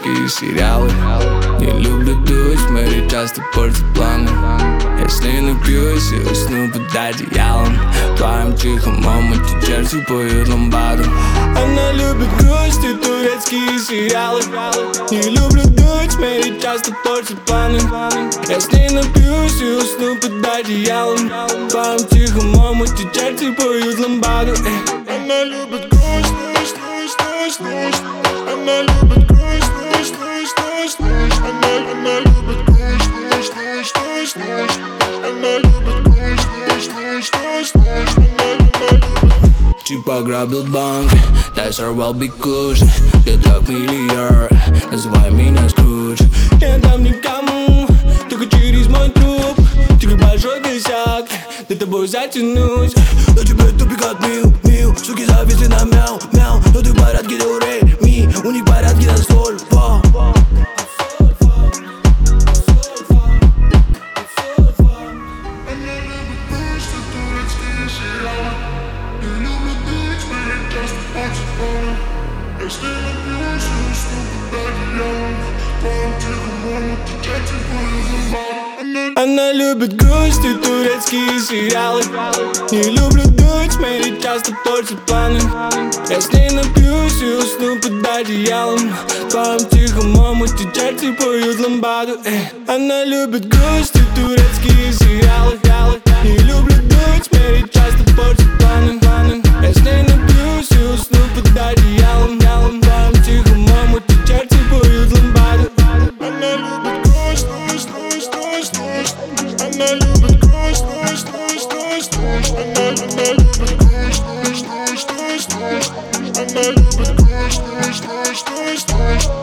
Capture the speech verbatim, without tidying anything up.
турецкие сериалы. Не люблю дуть, Мэри часто портит планы. Если напьюсь и усну под одеялом, в твоем тихом омуте черти поют ламбаду. Она любит грусть и турецкие сериалы. Не люблю дуть, Мэри часто портит планы. Если напьюсь и усну под одеялом, в твоем тихом омуте черти поют ламбаду. Она любит грусть, грусть, грусть, грусть, грусть. Она любит грусть, грусть, грусть, грусть, грусть. Она, она любит грусть, грусть, грусть, грусть, грусть. Она любит грусть, грусть, грусть, грусть, грусть. Она, она любит. Типа ограбил банк, дай сорвал бикуш. Я так миллиард, называй меня Скрудж. Я дам никому, только через мой труп. Ты как большой косяк, за тобой затянусь. Но тебе тупик отмил, мил. Суки зависли на мяу, мяу. Но ты в порядке, до ре, ми. У них порядки на соль, вау. Если напьюсь и усну под одеялом, в твоем тихом омуте черти поют ламбаду. Она любит грусть и турецкие сериалы. Не люблю дуть, Мэри часто портит планы. Если напьюсь и усну под одеялом, в твоем тихом омуте черти поют ламбаду. Она любит грусть и турецкие сериалы. Не люблю дуть, Мэри часто портит планы. Если напьюсь и усну под одеялом, в твоем тихом омуте черти поют ламбаду. Она любит грусть, грусть, грусть, грусть, грусть. Она любит грусть, грусть, грусть, грусть, грусть. Она, она любит грусть, грусть, грусть, грусть, грусть. Она любит грусть, грусть, грусть, грусть, грусть.